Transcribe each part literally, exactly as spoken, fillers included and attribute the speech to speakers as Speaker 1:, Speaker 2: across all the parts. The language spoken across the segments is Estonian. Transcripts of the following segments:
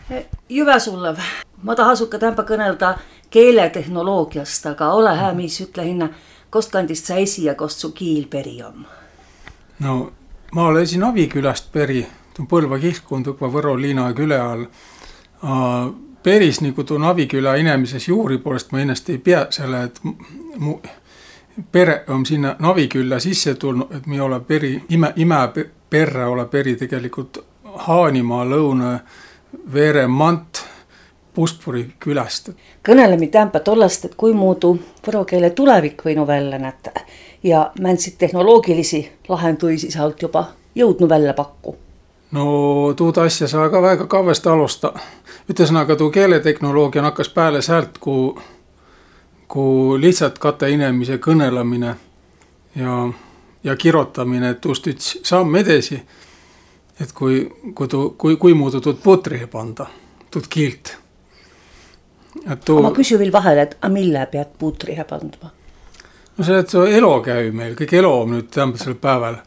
Speaker 1: Jyväsullav, ma tahasukka tämpa kõnelda keeletehnoloogiast, aga ole hää, mis ütle hinna, kost kandist sa esi ja kost su kiil peri on?
Speaker 2: No, ma olen esi Navikülast peri, tuon Põlva kihlkond õkva Võro liina küle all. Peris nagu tuo Naviküla inemises juuri poolest ma ennast ei pea selle, et mu pere on sinna Navikülla sisse tulnud, et mi ole peri, ime, ime perre ole peri tegelikult Haanimaa lõuna Veeremant Puspuri küläst.
Speaker 1: Kõnelemi tämpa tollast, et kui muudu võro keele tulevik võinu välja näta ja mäntsid tehnoloogilisi lahenduisi sa olt juba jõudnu välja pakku?
Speaker 2: No tuud asja saa ka väga kavvest alusta. Ütesõnaga tuu keeleteknoloogia nakkas pääle säält, kui, kui lihtsalt kate inemise kõnelamine ja, ja kirotamine, et tuust üts samm edesi, et kui, kui, tuu, kui, kui muudu tuud putrihe panda, tuud kiilt. Tuu... Ma küsi veel vahele, et a mille pead putrihe pandma? No see, et see elo käi meil, kõik elo on nüüd tämbasel päeval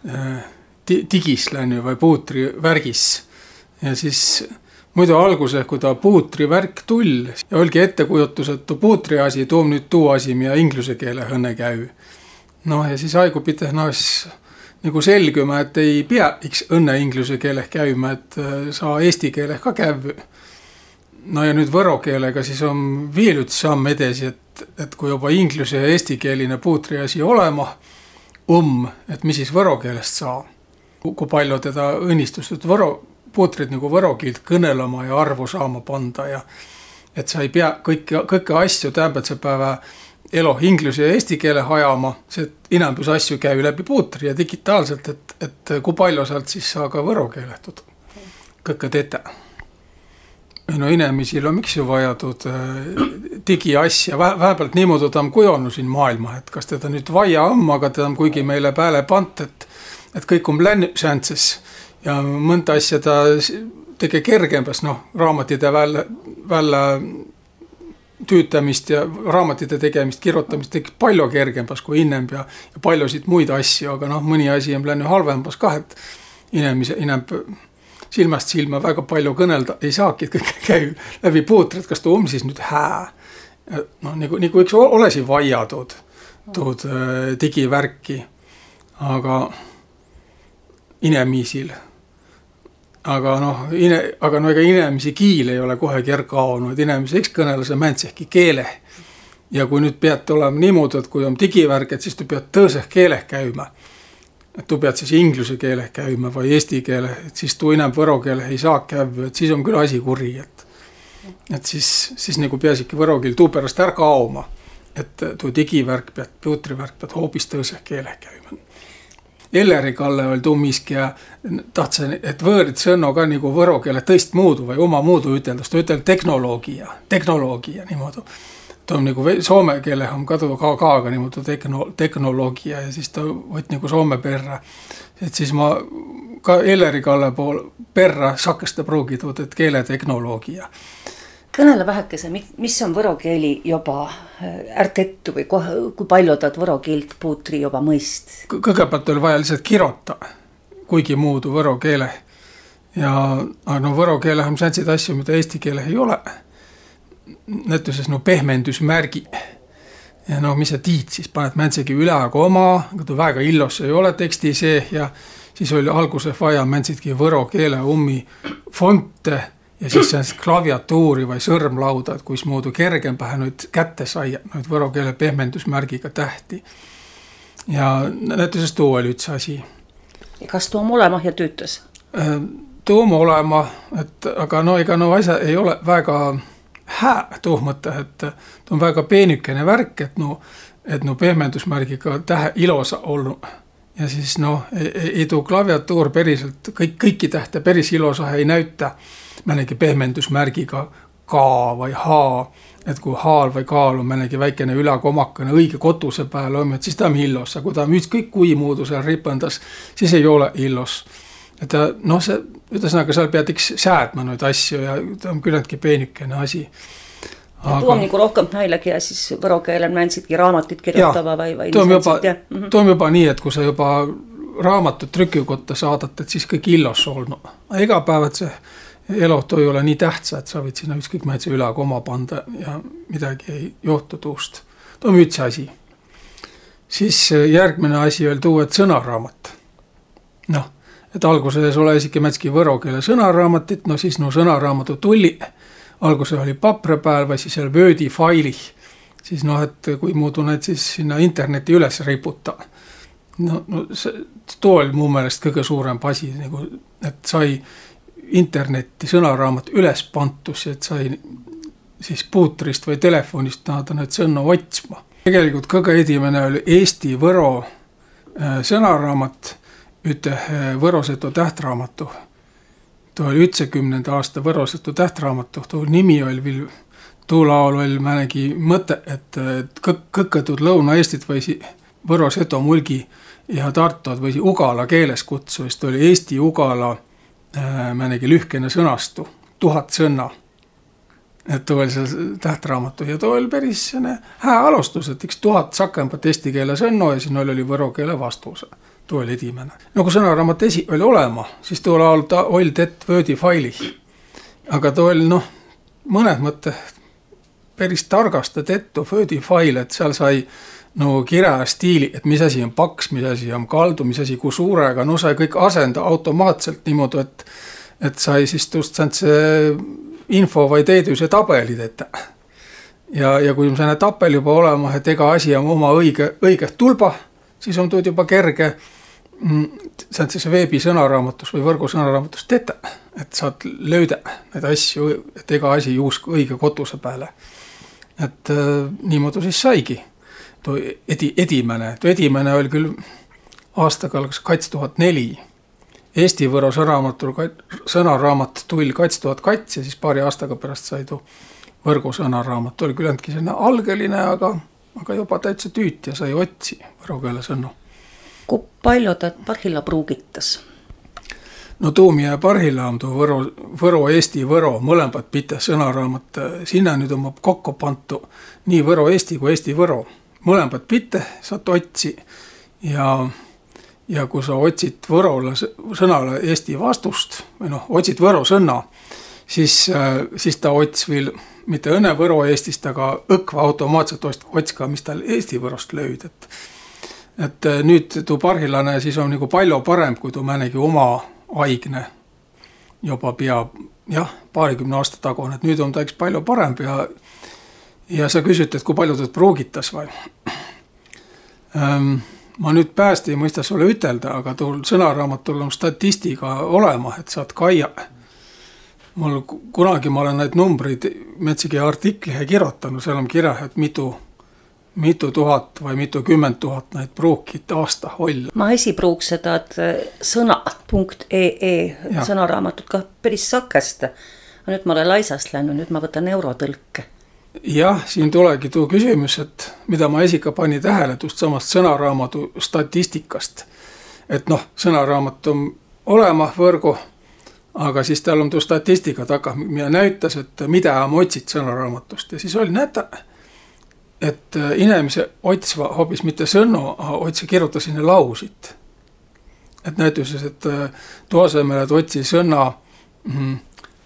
Speaker 2: digis läinud või puutri värgis. Ja siis muidu alguses, kui ta puutri värk tull, ja olgi ettekujutus, et tuu puutri asi tuum nüüd tuu asi, mida inglise keele õnne käi. No ja siis aigu piteh naas nagu selgüma, et ei pea iks õnne inglise keeleh käima, et saa eesti keeleh ka käivy. No ja nüüd võro keelega siis on veel üts samm edesi, et, et kui juba inglise ja eesti keeline puutri asi olema um, et mis siis võro keelest saa. Kui palju teda õnnistust, et võro, puutrid nagu võro keelt kõnelama ja arvu saama panda ja et sa ei pea kõiki, kõiki asju tähendab see päeva elo inglise ja eesti keele hajama, see inambus asju käi läbi puutri ja digitaalselt, et, et kui palju sealt siis saa ka võro keelehtud kõike teete. No inemisil on miks ju vaja tuud digiasja, vähemalt niimoodi ta on kujonu siin maailma, et kas teda nüüd vaja on, aga teda on kuigi meile pääle pant, et et kõik on lännib säänses ja mõnda asja ta tege kergembas, noh, raamatide välja, välja tüütamist ja raamatide tegemist, kirjutamist tegi palju kergembas kui innem ja, ja paljusid muid asju, aga noh, mõni asi on läinud halvembas kah, et inemise, inem silmast silma väga palju kõnelda ei saaki, et kõik käi läbi puutrid, kas tuu on siis nüüd hää. No nagu, nagu üks olesi vaja tuud, tuud digivärki, aga inemiisil. Aga noh, ine, aga no ega inemisi kiil ei ole kohe kerkaonu, et inemisi eks kõnelase mäntsehki keele. Ja kui nüüd pead olema niimoodi, et kui on digivärk, et siis tu pead tõõseh keeleh käima. Et tu pead siis inglise keeleh käima või eesti keeleh, et siis tu inem võro keeleh ei saa käivu, et siis on küll asi kuri, et, et siis, siis nagu peasiki võro keel tuu pärast ära kaoma, et tuu digivärk pead, puutrivärk pead hoopis tõõseh keeleh käima. Elleri Kalle oli tummiski ja tahtsin, et võõrid sõnno ka nagu võro keele tõist muudu või oma muudu üteldast, ta ütel teknoloogia, teknoloogia niimoodi. Ta on nagu soome keele on kadu ka kaaga niimoodi tekno, teknoloogia ja siis ta võt nagu soome perra. Et siis ma ka Elleri Kalle pool perra sakkesta pruugitud, et keeleteknoloogia.
Speaker 1: Kõnele vähekese, mis on võro keeli juba ärtettu või kui palju taad võro keelt puutri juba mõist?
Speaker 2: Kõigepealt oli vaja lihtsalt kirota, kuigi muudu võro keele. Ja no võro keele on säänsid asju, mida eesti keele ei ole. Näituses no pehmendusmärgi. Ja no mis sa tiid siis, paned mäntsegi üle koma, aga tu väga illos ei ole teksti seeh ja siis oli alguse vaja mäntsidki võro keele ummi fonte ja siis see klaviatuuri või sõrmlauda, et kuis muudu kergem pähe nüüd kätte sai nüüd võro keele pehmendusmärgiga tähti. Ja näituses tuu oli üts asi.
Speaker 1: Ja kas tuu on olema ja tüütas?
Speaker 2: Tuu on olema, et, aga no ega no asja ei ole väga hää tuu mõte, et tuu on väga peenükene värk, et no, et no pehmendusmärgiga tähe ilosa olnud. Ja siis no ei, ei tuu klaviatuur päriselt, kõik, kõiki tähte päris ilosa ei näyta mõnegi pehmendusmärgiga K või H, et kui H-l või K-l on mõnegi väikene ülakomakene õige kotuse pääl on, et siis ta on illos, aga kui ta on ükskõik kui muudu seal ripendas, siis ei ole illos. Et ta, noh, see, ütlesõnaga, seal pead iks säädma noid asju ja ta on küllaltki peenükene asi.
Speaker 1: Aga... Tuo on nagu rohkem näilegi ja siis võro keelen mäntsidki raamatit kirjutava või, või
Speaker 2: tuo on juba, mm -hmm. juba nii, et kui sa juba raamatut trükikotta saadat, et siis kõik illos olnu. Ega päevad see elo too ei ole nii tähtsa, et sa võid sinna ükskõik mäetse üle koma panda ja midagi ei johtu tuust. Too on üldse asi. Siis järgmine asi oli tuu, et sõnaraamat. Noh, et alguses ole isegi mätski võro keele sõnaraamatit, no siis no sõnaraamatu tulli. Alguses oli papre pääl või siis Wordi failih. Siis noh, et kui muudu need siis sinna interneti üles riputa. No, no see, too oli mu meelest kõige suurem asi, nagu, et sai internetti sõnaraamat üles pantus, et sai siis puutrist või telefonist naada need sõnna otsma. Tegelikult kõige edimene oli Eesti Võro sõnaraamat üte Võrosetu tähtraamatu. Too oli üheksakümnenda aasta Võrosetu tähtraamatu. Too nimi oli veel, tuu laul oli määnegi mõte, et kõkketud Lõuna-Eestit võisi Võroseto mulgi ja Tartod võisi Ugala keeles kutsu, sest oli Eesti Ugala määnegi lühkene sõnastu, tuhat sõnna. Et too oli see tähtraamatu ja too oli päris hää alustus, et üks tuhat sakempat eesti keele sõnno ja siin oli võro keele vastuse. Too oli edimene. No kui sõnaraamat esi oli olema, siis too laul ta oli tett Wordi failih. Aga too oli noh, mõned mõtte päris targasta tettu Wordi fail, et seal sai no kirja stiili, et mis asi on paks, mis asi on kaldu, mis asi kui suurega, no sai kõik asenda automaatselt niimoodi, et, et sai siis tuust see info või teeduse tabelid ette. Ja, ja kui on selline tabel juba olema, et ega asi on oma õige, õige tulba, siis on tuud juba kerge see siis veebi sõnaraamatus või võrgu sõnaraamatus tete, et saad lööda neid asju, et ega asi juusk õige kotuse peale. Et äh, niimoodi siis saigi. Tuo edi, edimene. Tuo edimene oli küll aastaga kaks tuhat neli. Eesti Võro sõnaraamat tuli kaks tuhat kaks ja siis paari aastaga pärast sai tuu võrgu sõnaraamat. Tuo oli küll ändki selline algeline, aga, aga juba täitsa tüüt ja sai otsi võro keele sõnnu.
Speaker 1: Kui palju ta parhilla pruugitas?
Speaker 2: No tuumi ja parhilla on tuu võro, võro Eesti võro, mõlemad pite sõnaraamat. Sinna nüüd on kokku pantu nii võro Eesti kui Eesti võro. Mõlemad pite saad otsi ja, ja kui sa otsid võrola sõnale Eesti vastust või noh, otsid võro sõna, siis, siis ta ots veel mitte õnne võro Eestist, aga õkva automaatselt otska, mis tal Eesti võrost löyd. Et, et nüüd tuu parhilane siis on nagu palju parem, kui tuu määnegi oma aigne juba pea jah, paarikümne aasta tagune, et nüüd on ta üks palju parem ja, ja sa küsid, et kui palju ta pruugitas või? Ähm, ma nüüd pääst ei mõista sulle ütelda, aga tuul sõnaraamatul on statistika olema, et saad kaia. Mul kunagi ma olen neid numbreid metsigi artiklihe kirjotanud, seal on kirja, et mitu mitu tuhat või mitu kümmend tuhat neid pruukit aasta olla.
Speaker 1: Ma esi pruuks seda, et sõna punkt ee sõnaraamatut ka päris sakest. Nüüd ma olen laisast läinud, nüüd ma võtan eurotõlke.
Speaker 2: Jah, siin tulegi tuu küsimus, et mida ma esika pani tähele tuust samast sõnaraamatu statistikast. Et noh, sõnaraamat on olema võrgu, aga siis tal on tuu statistika taga, mida näütas, et mida ma otsid sõnaraamatust. Ja siis oli näeta, et inimese otsva hoopis mitte sõnnu, aga otsi kirjuta sinne lausit. Et näituses, et tuo asemel, et otsi sõna mm,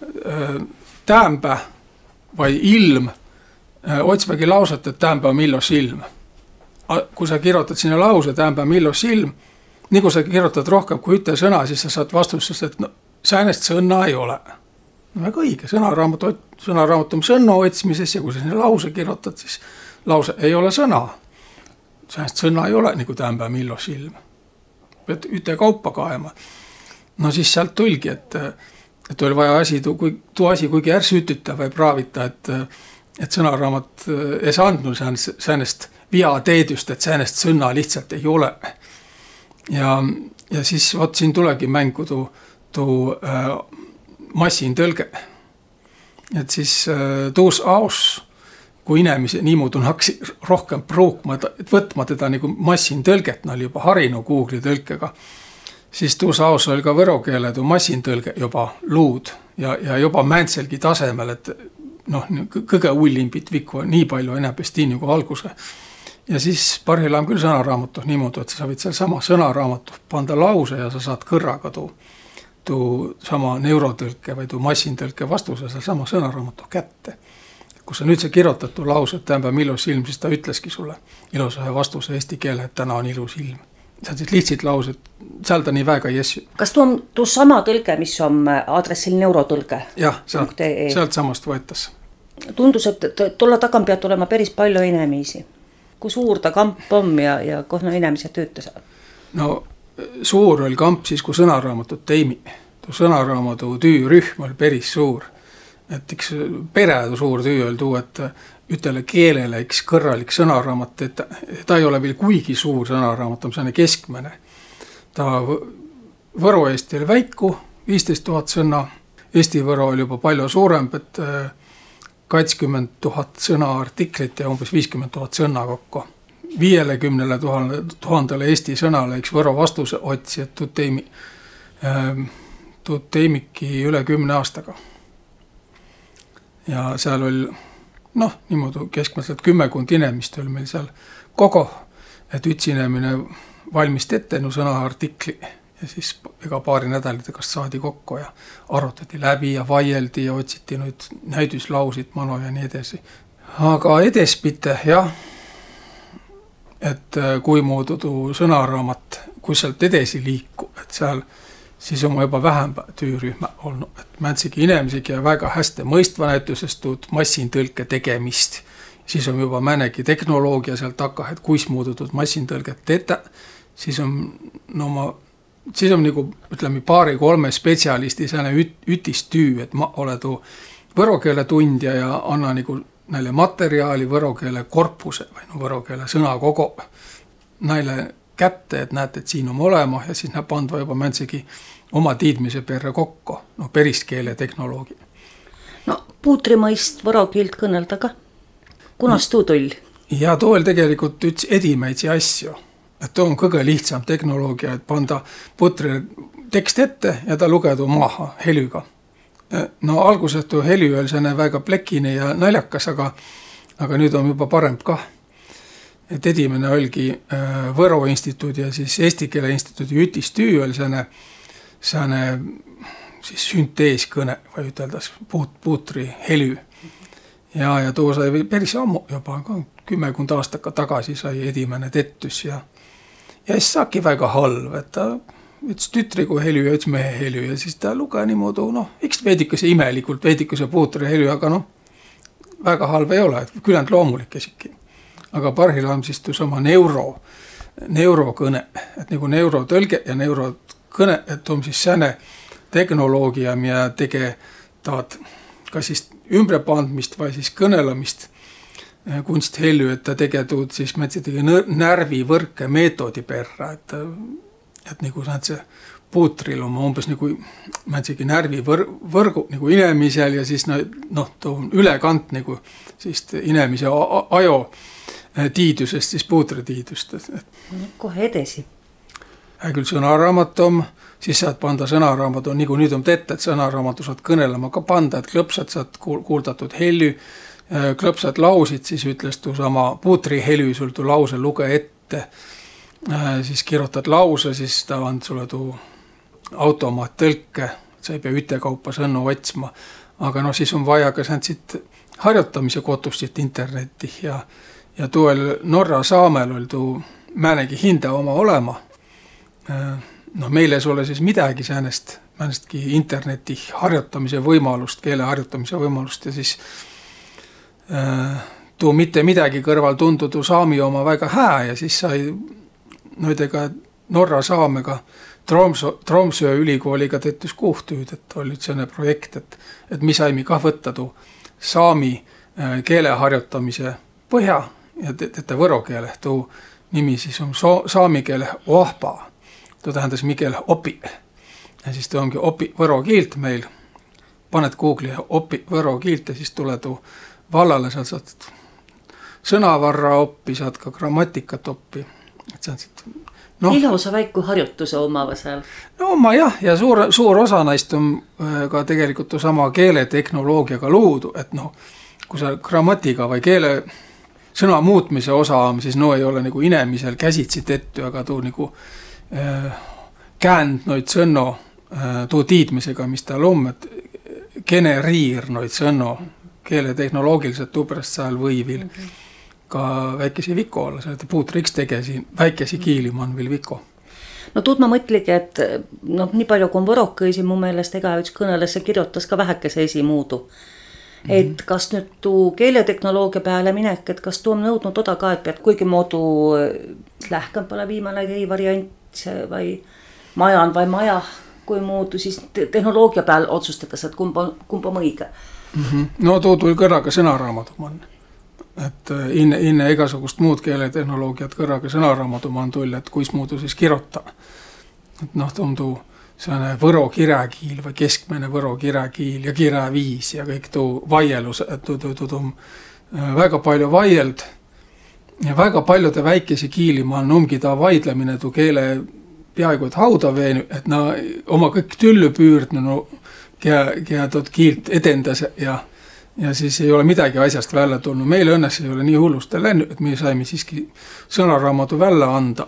Speaker 2: täämpä või ilm, otsvagi lauset, et täämpä on millos ilm. Kui sa kirjutad sinne lause täämpä millos ilm, nii kui sa kirjutad rohkem kui üte sõna, siis sa saad vastusest, et no, säänest sõnna ei ole. No väga õige, sõnaraamat, sõnaraamat on sõnnu otsmises ja kui sa sinne lause kirjutad, siis lause ei ole sõna. Säänest sõna ei ole, nagu täämpä millos ilm. Pead üte kaupa kaema. No siis sealt tulgi, et, et oli vaja asi, tuu, tuu asi kuigi ärs ütytä või praavita, et, et sõnaraamat ei saandnud säänest, säänest via teedust, et säänest sõna lihtsalt ei ole. Ja, ja siis vot siin tulegi mängu tuu, tuu äh, massintõlge. Et siis äh, tuus aus kui inimese niimoodi on haksi rohkem pruukma, et võtma teda nagu massintõlget, no oli juba harinu Google'i tõlkega, siis tuus aus oli ka võro keele tuu massintõlge juba luud ja, ja juba mäntselgi tasemel, et noh, kõige ullimbit vikku nii palju enäpesti nagu alguse. Ja siis parhilla on küll sõnaraamatu niimoodi, et sa võid seal sama sõnaraamatu panda lause ja sa saad kõrraga tuu, tuu sama neurotõlke või tuu massintõlke vastuse seal sama sõnaraamatu kätte. Kus sa nüüd sa kirjotad tuu lause, et tämba ilus ilm, siis ta ütleski sulle ilusa vastuse eesti keele, et täna on ilus ilm. See on siis lihtsalt laused, seal ta nii väga jessu.
Speaker 1: Kas tuu on tuu sama tõlge, mis on aadressil neurotõlge?
Speaker 2: Jah, sealt, sealt samast võetas.
Speaker 1: Tundus, et tulla tagan pead olema päris palju inimesi. Kui suur ta kamp on ja, ja kus no inimesed töötas?
Speaker 2: No suur oli kamp siis, kui sõnaraamatut teimi. Tuu sõnaraamatu tüürühm oli päris suur. Et üks pere suur tüü oli tuu, et ütele keelele üks kõrralik sõnaraamat, et ta ei ole veel kuigi suur sõnaraamat, on seine keskmene. Ta Võro Eesti oli väiku, viisteist tuhat sõna, Eesti Võro oli juba palju suurem, et kakskümmend tuhat sõna artiklit ja umbes viiskümmend tuhat sõna kokku. viiekümne tuhandele Eesti sõnale üks Võro vastuse otsi, et tuud teimi, tuud teimiki üle kümne aastaga. Ja seal oli, noh, niimoodi keskmiselt kümmekond inemist oli meil seal kogu, et üks inimene valmist ette no sõna artikli ja siis ega paari nädalite kas saadi kokku ja arutati läbi ja vaieldi ja otsiti nüüd näiduslausid, mano ja nii edasi. Aga edespite, jah, et kui muudu tuu sõnaraamat, kui sealt edesi liiku, et seal siis on juba vähem tüürühmä olnud, et mäntsigi inimesigi ja väga hästi mõistva näitusest tuud massintõlke tegemist. Siis on juba mänegi teknoloogia seal taka, et kuis muudu tuud massintõlget teeta, siis on, no ma, siis on nagu, ütleme, paari-kolme spetsialisti sääne üt, ütistüü, et ma ole tuu võrokeele tundja ja anna nagu näile materjali võrokeele korpuse või no võrokeele sõnakogo näile kätte, et näete, et siin on olema ja siis näeb pandva juba mäntsegi oma tiidmise perre kokku, no periskeele teknoloogia.
Speaker 1: No puutrimõist võrokiilt kõnelda ka. Kunas tuu tull?
Speaker 2: Ja tuu oli tegelikult üks edimeidsi asju. Et tuu on kõige lihtsam teknoloogia, et panda putri tekst ette ja ta lugedu maha helüga. No alguses tuu helü oli sääne väga plekine ja naljakas, aga, aga nüüd on juba parem kah. Et edimene olgi Võro instituudi ja siis Eesti Keele instituudi ütistüü oli sääne, sääne siis sünteeskõne või üteldas puut, puutri helü. Ja, ja tuu sai päris ammu juba kümmekond aastaka tagasi sai edimene tettys ja, ja siis saaki väga halv, et ta üks tütrigu helü ja üks mehe helü ja siis ta luge niimoodi, noh, eks veidikese imelikult, veidikese puutri helü, aga noh, väga halv ei ole, et külend loomulik esiki. Aga parhil on siis tuu sama neuro, neurokõne, et nagu neurotõlge ja neurokõne, et on siis sääne teknoloogia, mida tege taad kas siis ümbrepandmist või siis kõnelamist kunsthelju, et ta tege tuud siis metsitegi närvivõrke meetodi perra, et, et nagu saad see puutril oma umbes nagu metsigi närvivõrgu nagu inemisel ja siis noh, tuu on ülekant nagu siis inemise ajo tiidusest, siis puutritiidust.
Speaker 1: Kohe edesi.
Speaker 2: Küll sõnaraamat on, siis saad panda sõnaraamat on, nagu nüüd on tette, et sõnaraamatu saad kõnelema ka panda, et klõpsad saad kuuldatud helü, klõpsad lausid, siis ütles tuu sama puutri helü, sul tuu lause luge ette, siis kirjutad lause, siis ta on sulle tuu automaat tõlke, sa ei pea ütekaupa sõnnu otsma, aga no siis on vaja ka sääntsit harjutamise kotustit internetti ja ja tuol Norra saamel oli tuu määnegi hinde oma olema. No meile ei ole siis midagi säänest, määnestki interneti harjutamise võimalust, keele harjutamise võimalust ja siis tuu mitte midagi kõrval tundu tuu saami oma väga hää ja siis sai noidega Norra saamega Tromsø, Tromsø ülikooliga tehtus kuhtüüd, et oli sääne projekt, et, et mi saimi kah võtta tuu saami keele harjutamise põhja ja teete võro keele, tuu nimi siis on so, saami keele ohpa. Tuu tähendas Miguel opi. Ja siis tuu ongi opi võro kiilt meil. Panet Google'i opi võro kiilt ja siis tule tuu vallale, seal saad sõnavarra oppi, saad ka grammatikat oppi. Et see on siit,
Speaker 1: no, ilusa väiku harjutuse omava seal.
Speaker 2: No oma jah, ja suur, suur osa naist on ka tegelikult tuu sama keeleteknoloogiaga luudu, et noh, kui sa grammatiga või keele sõna muutmise osa on, siis no ei ole nagu inemisel käsitsi tettu, aga tuu nagu äh, käänd noid sõnno tuu tiidmisega, mis tal on, et generiir noid sõnu keeletehnoloogiliselt tuupärast sääl võivil mm -hmm. ka väikesi viko olla, see puutriks tegesi väikesi kiili ma on veel viko.
Speaker 1: No tuud ma mõtligi, et no, nii palju kui on võrokõisi mu meelest ega üks kõnelesse kirjutas ka vähekese esimuudu. Mm -hmm. Et kas nüüd tuu keeletehnoloogia peale minek, et kas tuu on nõudnud oda ka, et pead kuigi moodu lähkam pole viimane kei variant või majan või maja, kui muudu siis tehnoloogia peal otsustades, et kumba, kumba on õige.
Speaker 2: Mm -hmm. No tuu tuli kõrraga sõnaraamatu man. Et inne, inne igasugust muud keeletehnoloogiat kõrraga sõnaraamatu man tull, et kuis muudu siis kirjota. Et noh, tuu on tuu selline võro kiräkiil või keskmene võro kiräkiil ja kiräviis ja kõik tuu vaielus, et tuu, tuu, tuu, tuu väga palju vaield ja väga paljude väikese kiili ma on umgi ta vaidlemine tuu keele peaaegu et hauda veenu, et na oma kõik tülly püürdnu, kea, kea tuot kiilt edendas ja, ja siis ei ole midagi asjast välja tulnud. Meile õnnes ei ole nii hullusti läinud, et me saime siiski sõnaraamatu välja anda.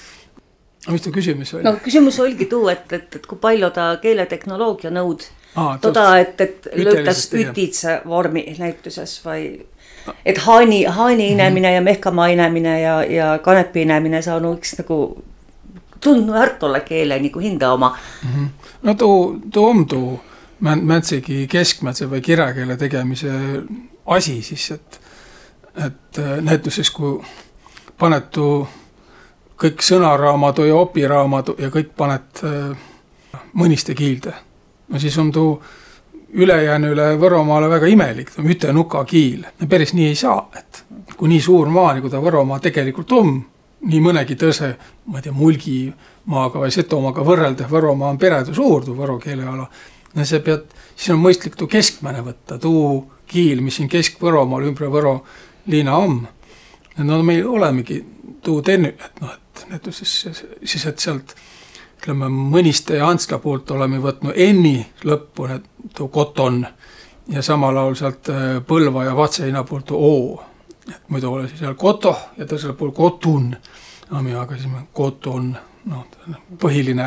Speaker 2: Mis tuu küsimus oli?
Speaker 1: No küsimus oligi tuu, et, et, et kui palju ta keeletehnoloogia nõud Aa, toda, et, et löytäs ütitse vormi näituses või et haani, haani inemine mm -hmm. ja mehkamaa inemine ja, ja kanepi inemine saanu üks nagu tundnu härtolle keele nagu hinda oma.
Speaker 2: Mm-hmm. No tuu, tuu on tuu mäntsegi keskmätse või kiräkeele tegemise asi siis, et, et näituses kui panet tuu kõik sõnaraamatu ja opiraamatu ja kõik panet mõniste kiilde. No siis on tuu ülejäänu üle Võromaale väga imelik, tuu on üte nuka kiil. Päris nii ei saa, et kui nii suur maa, nagu ta Võromaa tegelikult on, nii mõnegi tõse, ma ei tea, Mulgimaaga või Setomaaga võrrelda, Võromaa on peredu suur, tuu võro keeleala. Ja see pead, siis on mõistlik tuu keskmäne võtta, tuu kiil, mis siin Kesk-Võromaal ümbre Võro liina on. No meil olemegi tuu tennu, et noh, et need siis, siis, et sealt ütleme, Mõniste ja Antsla poolt oleme võtnud enni lõppu need, tuu koton ja samal ajal sealt Põlva ja Vatseina poolt tuu oo. Et muidu ole siis seal koto ja tõsel pool kotun. No, me hakkasime koton, no, põhiline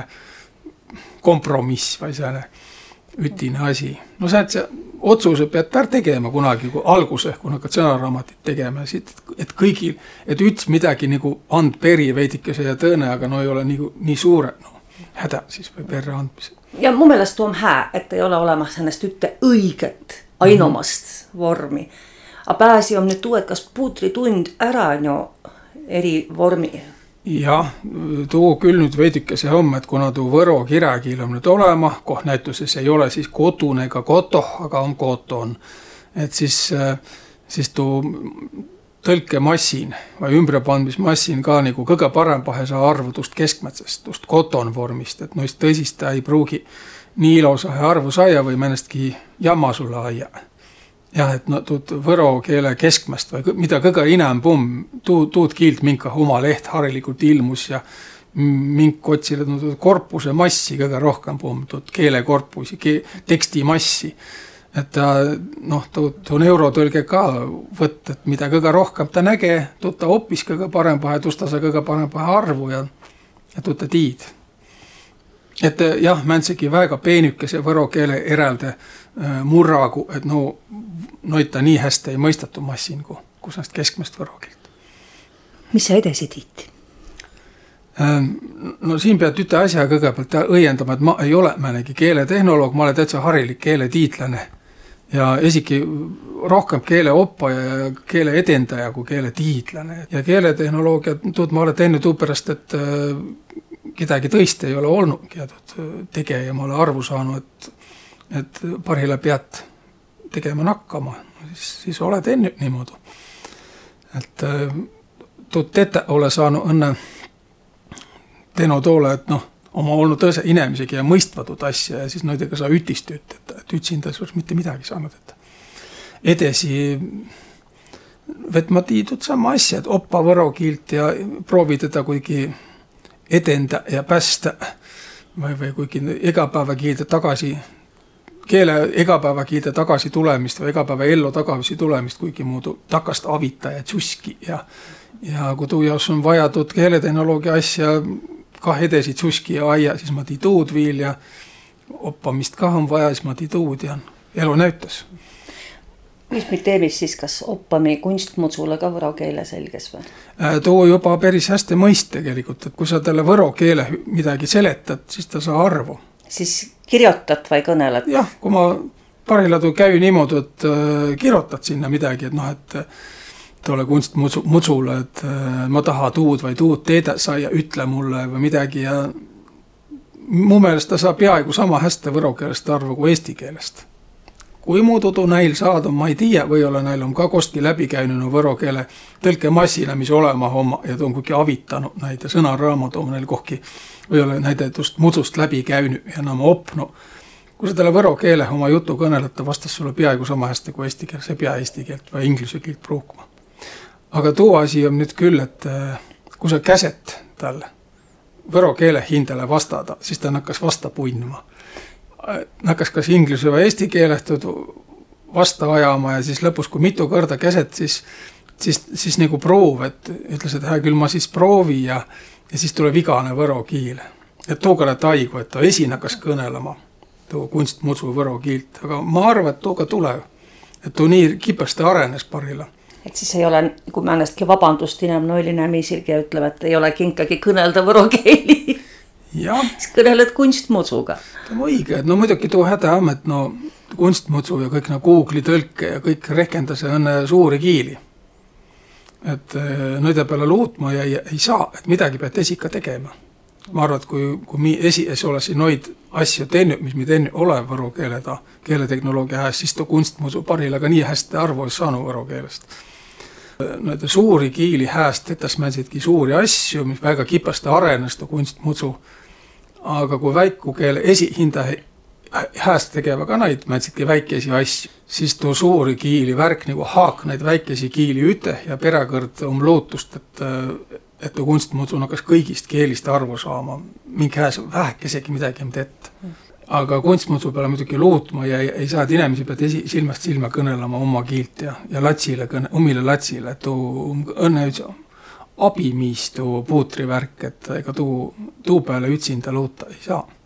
Speaker 2: kompromiss või selline ütine asi. No sa et see otsuse pead tär tegema kunagi, kui alguse, kui hakkad sõnaraamatit tegema, et kõigil, et üts midagi nagu and peri veidikese ja tõõne, aga no ei ole nii, nii suure no, häda siis või perre andmise.
Speaker 1: Ja mu meelest tuu on hää, et ei ole olemas ennast ütte õiget ainomast mm-hmm. vormi. A pääsi on nüüd tuu, et kas puutritund ära no eri vormi?
Speaker 2: Jah, tuu küll nüüd veidikese homme, et kuna tuu võro kiräkiil on nüüd olema, koh näituses ei ole siis kotun ega koto, aga on koton. Et siis, siis tuu tõlkemassin või ümbrepandmismassin ka nagu kõige parempahe saa arvu tust keskmätsest, tust koton vormist, et noist tõsist ta ei pruugi nii ilosahe arvu saia või mõnestki jamma sulle aia. Jah, et no tuud võro keele keskmäst või mida kõige inem pum, tuud, tuud kiilt minka oma leht harilikult ilmus ja mink otsile no, tuud korpuse massi kõige rohkem pum, tuud keelekorpusi, ke, tekstimassi. Et ta, noh, tuud on eurotõlge ka võtt, et mida kõige rohkem ta näge, tuud ta opis kõige parempahe, tusta sa kõige parempahe arvu ja, ja tuud ta tiid. Et jah, mändsegi väga peenükese võro keele eralde murragu, et no noid ta nii hästi ei mõistatu massin, kui, kui sellest keskmest võrokilt.
Speaker 1: Mis sa edasi tiit?
Speaker 2: No siin pead üte asja kõigepealt õiendama, et ma ei ole mõnegi keeletehnoloog, ma olen täitsa harilik keeletiitlane ja esiki rohkem keele oppaja ja keele edendaja kui keele tiitlane. Ja keeletehnoloogia tuud ma olen teinud uupärast, et kedagi tõist ei ole olnud ja tege ja ma olen arvu saanud, et et parhilla pead tegema nakkama, siis, siis ole teinud niimoodi. Et tuud tete ole saanud õnne teno toole, et noh, oma olnud tõse inemisegi ja mõistva tuud asja ja siis noidega saa ütist üt, et, et ütsinda suurs mitte midagi saanud. Et edesi võt ma tiidud sama asja, et oppa võro kiilt ja proovi teda kuigi edenda ja päästa või, või kuigi igapäeva kiilde tagasi keele igapäevakiide tagasi tulemist või igapäeva ellu tagasi tulemist, kuigi muudu takast avita ja tsuski ja, ja kui tuu jaos on vaja tuud keeletehnoloogia asja kah edesi tsuski ja aia, siis ma tii tuud viil ja, oppamist kah on vaja, siis ma tiduud ja elu näütas.
Speaker 1: Mis me teemis siis, kas oppami kunstmutsule ka võro keele selges või?
Speaker 2: Too juba päris hästi mõist tegelikult, et kui sa talle võro keele midagi seletad, siis ta saa arvu.
Speaker 1: Siis kirjotad või kõneled?
Speaker 2: Jah, kui ma pariladu käi niimoodi, et kirjotad sinna midagi, et noh, et tolle kunstmutsule, et ma taha tuud või tuud teeda sai ja ütle mulle või midagi ja mu meelest ta saa peaaegu sama hästi võro keelest arvu kui eesti keelest. Kui muudu tuu näil saada, ma ei tiia, või ole näil on ka kostki läbi käinud võro keele tõlkemassina, mis olema homma ja tuu on kuki avitanud näide sõnaraamatu on neil kohki või ole näide tust mutsust läbi käinud ja enam opnu. Kui sa talle võro keele oma jutu kõneleta, vastas sulle peaaegu sama hästi kui eesti keel, see pea eesti keelt või inglise keelt pruukma. Aga tuu asi on nüüd küll, et kui sa käset talle võro keele hindele vastada, siis ta nakkas vasta puinma. Nakkas kas inglise või eesti keelehtud vasta ajama ja siis lõpus, kui mitu kõrda käset, siis, siis, siis nagu proov, et ütles, et hää küll ma siis proovi ja, ja siis tuleb vigane võro kiil. Et tuuga läht aigu, et ta esi nakkas kõnelema tuu kunstmutsu võro kiilt, aga ma arvan, et tuuga tule, et tuu nii kipesti arenes parila.
Speaker 1: Et siis ei ole, kui mä ennastki vabandust inem noili nämisilgi ja ütleb, et ei ole kinkagi kõnelda võro keeli.
Speaker 2: Ja.
Speaker 1: Siis kõneled kunstmutsuga.
Speaker 2: Ta on õige, et no muidugi tuu häda on, et no kunstmutsu ja kõik no Google'i tõlke ja kõik rehkendase õnne suuri kiili. Et noide peale luutma ja ei, ei saa, et midagi pead esika tegema. Ma arvan, et kui, kui mi esies olesi noid asju teinud, mis mi teinud ole võro keele ta keeleteknoloogia hääs, siis tuu kunstmutsu parilaga nii hästi arvu ei saanud võro keelest. Noide suuri kiili hääst etas mänsitki suuri asju, mis väga kipasti arenes tuu kunstmutsu. Aga kui väiku keele esihinda hääst tegeva ka naid mänsitki väikesi asju, siis tuu suuri kiili värk nagu haak naid väikesi kiili üte ja perekõrd on lootust, et, et tuu kunstmutsu nakkas kõigist keelist arvu saama. Mingi hääs vähekesegi midagi on teet. Aga kunstmutsu peale muidugi luutma ja ei, ei saa, et inimesi pead esi, silmast silma kõnelema oma kiilt ja, ja latsile, kõne, omile latsile, et tuu õnne üks abimiis tuu puutri värk, et ega tuu, tuu peale ütsinda luuta ei saa.